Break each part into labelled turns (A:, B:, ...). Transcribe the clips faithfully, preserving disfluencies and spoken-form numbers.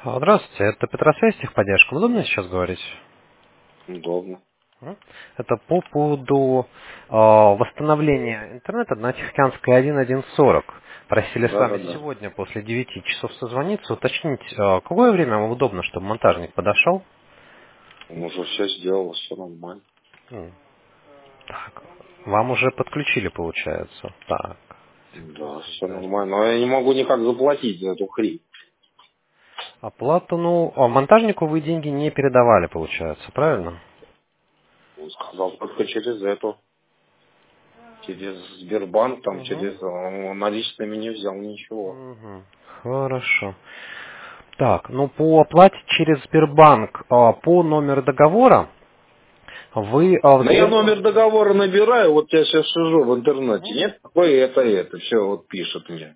A: А, Здравствуйте, это Петросвязь, техподдержка. Удобно сейчас говорить?
B: Удобно.
A: М? Это по поводу э, восстановления интернета на Тихоокеанской один точка один сорок. Просили с
B: Да,
A: вами
B: да, да.
A: сегодня после девяти часов созвониться, уточнить, э, какое время вам удобно, чтобы монтажник подошел.
B: Он уже все сделал, все нормально.
A: М, Так, вам уже подключили, получается. Так,
B: Да,
A: секунду,
B: все
A: ждать.
B: нормально. Но я не могу никак заплатить за эту хрень.
A: Оплату, ну, а монтажнику вы деньги не передавали, получается, правильно?
B: Он сказал только через эту. Через Сбербанк, там,
A: Угу.
B: через... Он наличными не взял ничего.
A: Угу. Хорошо. Так, ну по оплате через Сбербанк а, по номеру договора вы а, в
B: Но я
A: Сбербанк...
B: номер договора набираю, вот я сейчас сижу в интернете.
A: Мгм.
B: Нет, такое, это, это. Все, вот пишет мне.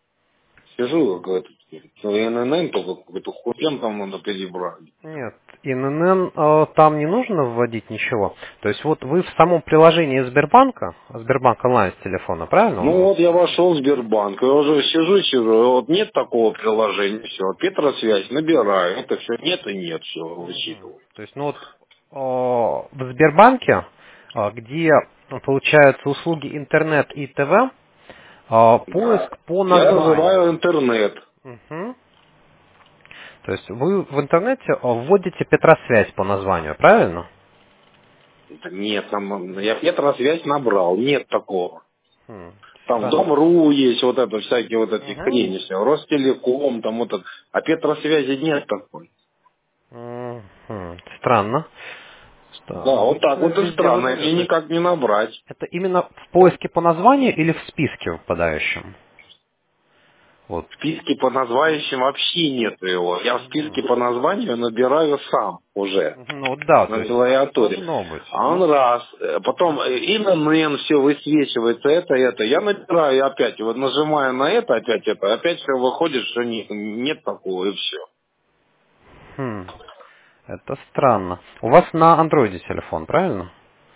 B: Сижу, говорит, ну, эн эн эн только какой-то хуйню там надо перебрать.
A: Нет, ин эн эн а, там не нужно вводить ничего. То есть вот вы в самом приложении Сбербанка, Сбербанк онлайн с телефона, правильно он у
B: Ну
A: вас?
B: вот я вошел в Сбербанк, я уже сижу, сижу, и вот нет такого приложения, все, Петросвязь набираю, это все нет и нет, все,
A: Мгм.
B: высчитываю.
A: То есть ну вот а, в Сбербанке, а, где ну, получаются услуги интернет и ТВ, а,
B: Да.
A: поиск по
B: Я называю
A: названию.
B: интернет.
A: Мгм. То есть вы в интернете а, вводите Петросвязь по названию, правильно?
B: Да нет, там, я Петросвязь набрал, нет такого.
A: Хм,
B: Там
A: странно.
B: Дом.ру есть, вот это, всякие вот эти
A: Угу.
B: хрени все, Ростелеком, там вот это, а Петросвязи нет такой.
A: Мгм. Странно. Что
B: Да, вот так
A: обычно
B: вот и
A: везде
B: странно, мне
A: вывешивают.
B: никак не набрать.
A: Это именно в поиске по названию или в списке выпадающем? Вот.
B: В списке по названиям вообще нет его. Я в списке
A: Мгм.
B: по названию набираю сам уже.
A: Мгм. Ну да, то
B: На
A: есть так и
B: клавиатуре.
A: должно быть.
B: А он раз, э, потом э, и на эн все высвечивается, это, это. Я набираю и опять, вот нажимаю на это, опять это, опять все выходит, что не- нет такого, и все.
A: Хм. Это странно. У вас на андроиде телефон, правильно?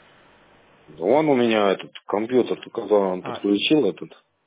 B: Вон у меня этот компьютер, когда он
A: А,
B: подключил этот,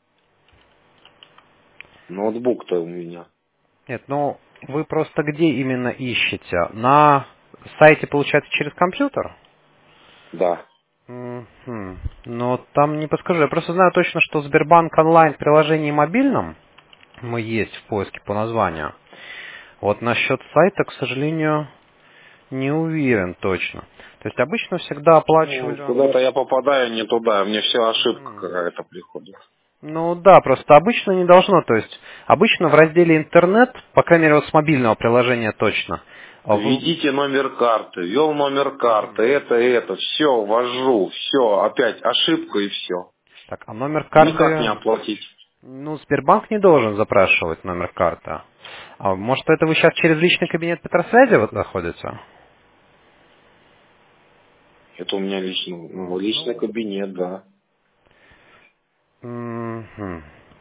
B: ноутбук-то у меня.
A: нет, ну вы просто где именно ищете? На сайте, получается, через компьютер?
B: Да.
A: Мгм. Но там не подскажу. Я просто знаю точно, что Сбербанк онлайн в приложении мобильном мы есть в поиске по названию. Вот насчет сайта, к сожалению, не уверен точно. То есть обычно всегда
B: Ну, вот
A: оплачивали...
B: куда-то я попадаю не туда, мне все ошибка
A: Мгм.
B: какая-то приходит.
A: Ну да, просто обычно не должно. То есть обычно в разделе интернет, по крайней мере вот с мобильного приложения точно. а вы-
B: Введите номер карты, ввел номер карты,
A: Мгм.
B: это, это, все, ввожу, все, опять ошибка и все.
A: Так, а номер
B: Никак не
A: карты...
B: оплатить.
A: Ну, Сбербанк не должен запрашивать номер карты. А может, это вы сейчас через личный кабинет Петросвязи вот находите?
B: Это у меня лично, ну,
A: М,
B: личный
A: Ну,
B: кабинет, да.
A: мгм.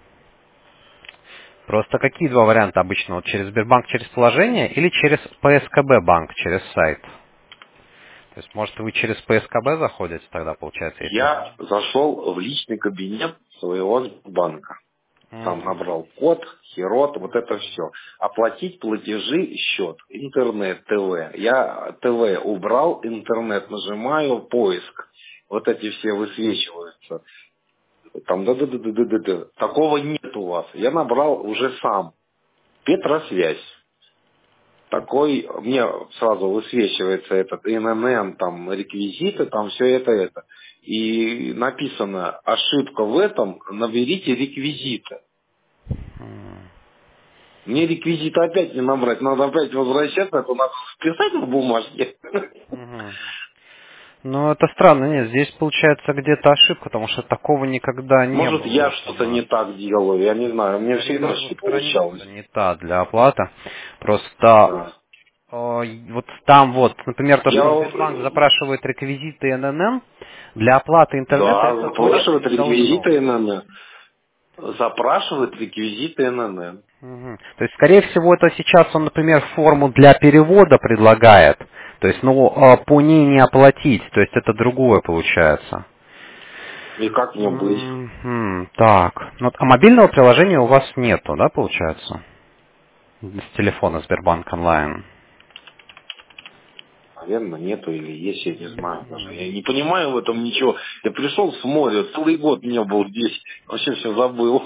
A: Просто какие два варианта обычно? Вот через Сбербанк через приложение или через П С К Б банк через сайт? То есть, может, вы через П С К Б заходите тогда, получается, если...
B: Я зашел в личный кабинет своего банка. Там
A: Мгм.
B: набрал код, херот, вот это все. Оплатить платежи, счет, интернет, ТВ. Я ТВ убрал, интернет нажимаю, поиск. Вот эти все высвечиваются. Там да-да-да-да-да-да. Такого нет у вас. Я набрал уже сам. Петросвязь. Такой, мне сразу высвечивается этот эн эн эн, там реквизиты, там все это, это. И написано, ошибка в этом, наберите реквизиты.
A: М,
B: Мне реквизиты опять не набрать, надо опять возвращаться, это надо списать на бумажке.
A: мгм. Ну, это странно. Нет, здесь получается где-то ошибка, потому что такого никогда не
B: Может,
A: было
B: я
A: вот у
B: что-то не
A: нас.
B: так делаю, я не знаю, мне
A: Скорее
B: всегда
A: всего,
B: все
A: страница
B: получалось.
A: не та для оплаты. Просто
B: Да.
A: О, и вот там вот, например, то,
B: Я
A: что
B: вот,
A: Сбербанк запрашивает реквизиты эн эн эн, для оплаты интернета
B: да,
A: это точно
B: запрашивает
A: не должно
B: реквизиты
A: быть.
B: эн эн эн. Запрашивает реквизиты эн эн эн.
A: Мгм. То есть, скорее всего, это сейчас он, например, форму для перевода предлагает. То есть, ну, а, по ней не оплатить. То есть, это другое получается.
B: И как мне быть?
A: Мгм. Так. Ну, а мобильного приложения у вас нету, да, получается? с телефона Сбербанк онлайн?
B: Наверное, нету или есть, я не знаю даже. Я не понимаю в этом ничего. Я пришел с моря, целый год не был здесь. Вообще все забыл.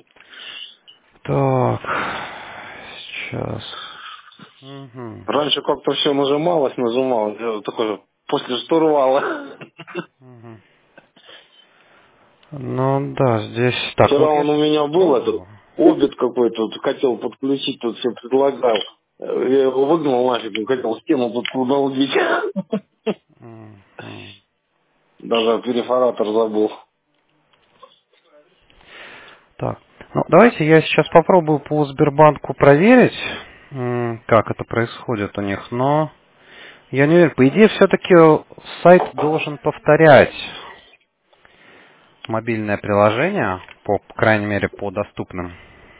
A: Так, сейчас. Угу.
B: Раньше как-то все нажималось, нажималось. Я такой после штурвала.
A: Угу. Ну да, здесь так.
B: Вчера
A: Вот я
B: он у меня был, этот
A: попробую.
B: обед какой-то, хотел подключить, тут все предлагал. Я его выгнал нафиг, хотел стену тут удолбить.
A: Мгм.
B: Даже перфоратор забыл.
A: Так, ну давайте я сейчас попробую по Сбербанку проверить, м, как это происходит у них, но я не уверен. По идее, все-таки сайт должен повторять мобильное приложение, по, по крайней мере, по доступным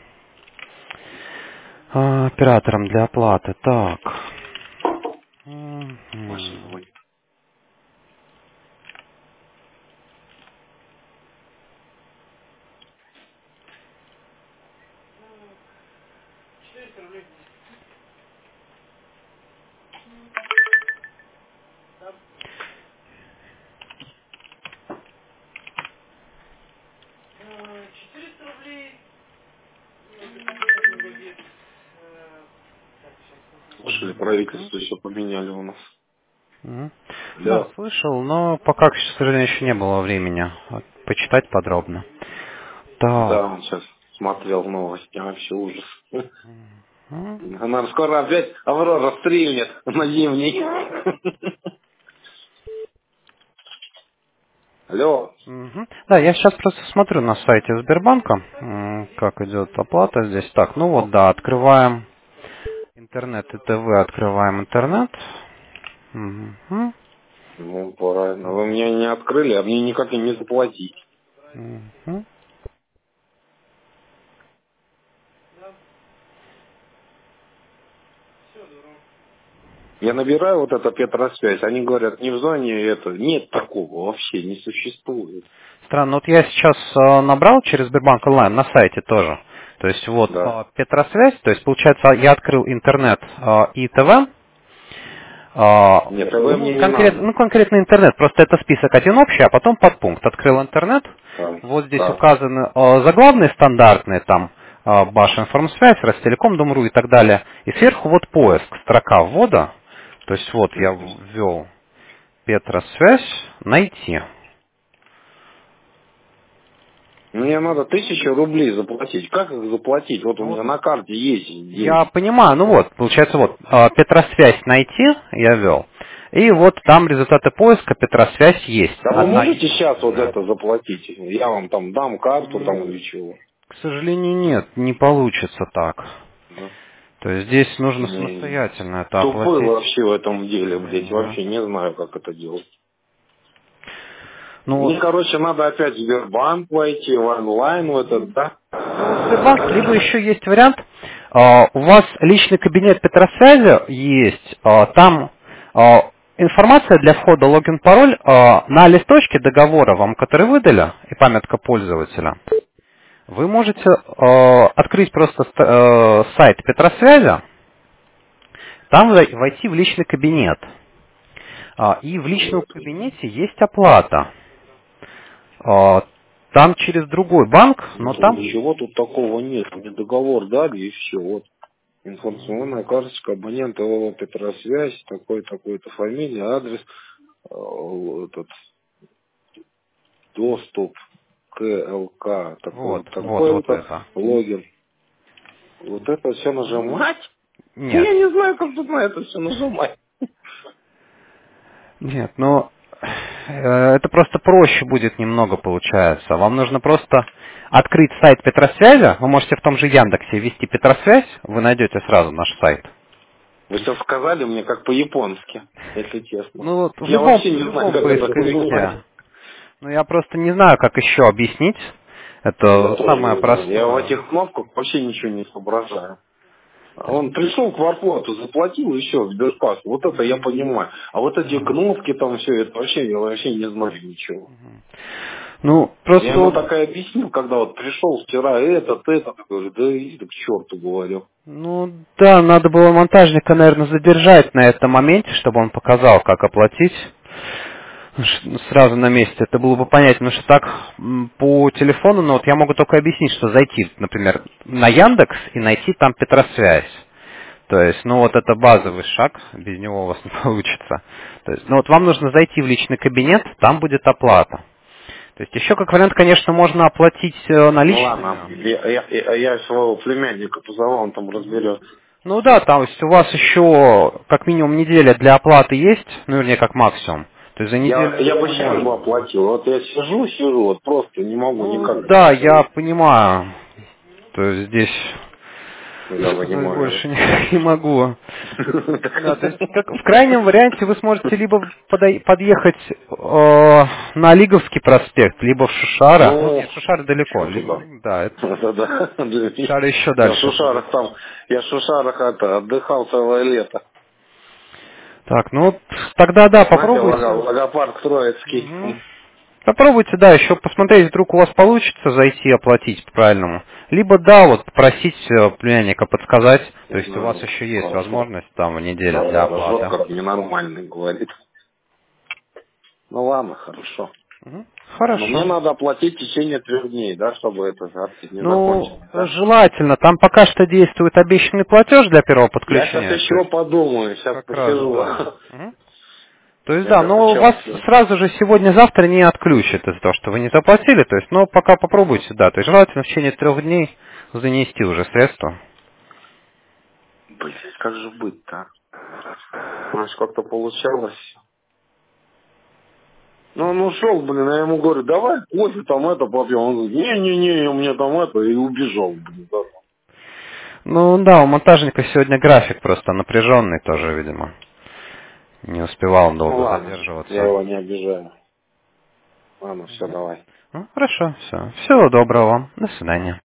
A: а, операторам для оплаты. Так.
B: Машина
A: Мгм.
B: звонит. Слушали,
A: Мгм.
B: правительство все поменяли у нас.
A: Мгм. Да,
B: Да.
A: слышал, но пока, к сожалению, еще не было времени а, почитать подробно.
B: Да,
A: Так.
B: он сейчас смотрел новости, а вообще ужас.
A: Мгм.
B: Нам скоро опять Аврора стрельнет на зимний. Алло.
A: Мгм. Да, я сейчас просто смотрю на сайте Сбербанка, м, как идет оплата здесь. Так, ну вот, да, открываем интернет и ТВ, открываем интернет. Мгм.
B: Ну, правильно. Вы меня не открыли, а мне никак и не заплатить.
A: Мгм.
B: Я набираю вот это Петросвязь, они говорят, не в зоне это. Нет такого вообще, не существует.
A: Странно, вот я сейчас э, набрал через Сбербанк онлайн на сайте тоже. То есть вот
B: Да.
A: э, Петросвязь, то есть получается я открыл интернет э, и ТВ. э,
B: Нет, ТВ
A: ну,
B: мне не
A: конкретно,
B: надо.
A: ну, конкретно интернет, просто это список один общий, а потом подпункт. Открыл интернет,
B: Так,
A: вот здесь
B: так.
A: указаны э, заглавные стандартные, там, э, Башинформсвязь, Ростелеком, Дом.ру и так далее. И сверху вот поиск, строка ввода, то есть вот я ввел Петросвязь, найти.
B: Мне надо тысячу рублей заплатить. Как их заплатить? Вот у
A: Ну вот
B: меня на карте есть
A: я
B: деньги.
A: понимаю, ну вот, получается вот, э, Петросвязь найти я ввел. И вот там результаты поиска Петросвязь есть.
B: Да вы
A: Одна
B: можете сейчас вот
A: единственная.
B: это заплатить? Я вам там дам карту там
A: М,
B: или чего.
A: К сожалению, нет, не получится так.
B: Да.
A: То есть здесь нужно
B: Ну,
A: самостоятельно это
B: тупой
A: оплатить.
B: вообще в этом деле, блядь.
A: Мгм.
B: Вообще не знаю, как это делать.
A: Ну вот,
B: Мне, короче, надо опять в Сбербанк войти, в онлайн в этот, да?
A: ну вот Сбербанк, либо еще есть вариант, а, у вас личный кабинет Петросвязи есть, а, там а, информация для входа, логин, пароль а, на листочке договора вам, который выдали, и памятка пользователя. Вы можете а, открыть просто ст- э, сайт Петросвязи, там вой- войти в личный кабинет. А, И в личном
B: Вот.
A: кабинете есть оплата. А, Там через другой банк, но там...
B: Ничего тут такого нет. Мне договор дали и все. Вот. Информационная карточка абонента ООО Петросвязь, такой такой-то фамилия, адрес, э, этот доступ к ЛК,
A: Вот,
B: такой
A: вот, вот
B: такой-то,
A: это.
B: логин. Вот это все нажимать?
A: Нет,
B: Я не знаю, как тут на это все нажимать.
A: нет, ну... э, Это просто проще будет немного получается. Вам нужно просто открыть сайт Петросвязи. Вы можете в том же Яндексе ввести Петросвязь, вы найдете сразу наш сайт.
B: Вы сейчас сказали мне как по-японски, если честно.
A: Ну вот в
B: Я
A: любом,
B: вообще
A: в
B: не знаю,
A: любом
B: как это
A: поисковике.
B: нажимать.
A: Ну я просто не знаю, как еще объяснить.
B: Я
A: Это
B: тоже
A: самое
B: не знаю. Я в
A: простое.
B: этих кнопках вообще ничего не соображаю. Он пришел к варплату, заплатил и все, в Сберкассу. Вот это я понимаю. А вот эти кнопки там все, это вообще, я вообще не знаю ничего.
A: Ну,
B: Я ему
A: просто...
B: так и объяснил, когда вот пришел вчера этот, этот, говорю, да иди ты к черту, говорю.
A: Ну, да, надо было монтажника, наверное, задержать на этом моменте, чтобы он показал, как оплатить. Ш- Сразу на месте. Это было бы понятно, потому что так м, по телефону, ну вот я могу только объяснить, что зайти, например, на Яндекс и найти там Петросвязь. То есть, ну вот это базовый шаг, без него у вас не получится. То есть, ну вот вам нужно зайти в личный кабинет, там будет оплата. То есть еще как вариант, конечно, можно оплатить э,
B: Ну ладно,
A: наличными.
B: я, я, я- я своего племянника позову, он там разберет.
A: Ну да, там, то есть у вас еще как минимум неделя для оплаты есть, ну вернее как максимум. То есть за
B: Я,
A: неделю
B: я бы
A: мы
B: сейчас бы
A: можем.
B: оплатил. Вот я сижу, сижу, вот просто не могу
A: Ну
B: никак
A: да, я
B: сделать.
A: понимаю. То есть здесь
B: Я
A: сказать
B: понимаю.
A: больше не, не могу. Да, то есть как, в крайнем варианте вы сможете либо подой- подъехать э, на Лиговский проспект, либо в Шушара. Ну
B: Ну,
A: нет, Шушары далеко.
B: что
A: Ли-
B: туда?
A: да, это
B: Это да.
A: Шушары еще
B: Я в
A: дальше будет.
B: Шушарах там, я в Шушарах это, отдыхал целое лето.
A: Так, ну вот тогда да,
B: Знаете, лого-
A: попробуйте.
B: логопарк Троицкий.
A: Мгм. Попробуйте, да, еще посмотреть, вдруг у вас получится зайти и оплатить по-правильному. Либо, да, вот попросить э, племянника подсказать, то есть у вас
B: Ну,
A: еще есть
B: хорошо.
A: возможность там в неделю для
B: Рожок
A: оплаты.
B: как ненормальный, говорит. Ну ладно, хорошо.
A: Мгм.
B: Но мне
A: Хорошо.
B: надо оплатить в течение трех дней, да, чтобы это запись не
A: Ну,
B: закончилось, да?
A: желательно. Там пока что действует обещанный платеж для первого
B: Я сейчас
A: подключения. То
B: еще
A: есть,
B: подумаю, сейчас
A: как раз,
B: посижу.
A: да. Мгм. То есть,
B: Я
A: да,
B: сейчас
A: но
B: сначала
A: вас
B: все.
A: сразу же сегодня-завтра не отключат из-за того, что вы не заплатили. То есть, но пока попробуйте, да. То есть, желательно в течение трех дней занести уже средства.
B: Блин, как же быть-то? Значит, как-то получалось. Ну, он ушел, блин, я ему говорю, давай кофе там это попьем. Он говорит, не-не-не, у меня там это, и убежал, блин. Да.
A: Ну да, у монтажника сегодня график просто напряженный тоже, видимо. Не успевал он
B: Ну
A: долго
B: ладно, я
A: задерживаться.
B: его не обижаю. Ладно, все, давай.
A: Ну, хорошо, все. Всего доброго вам. До свидания.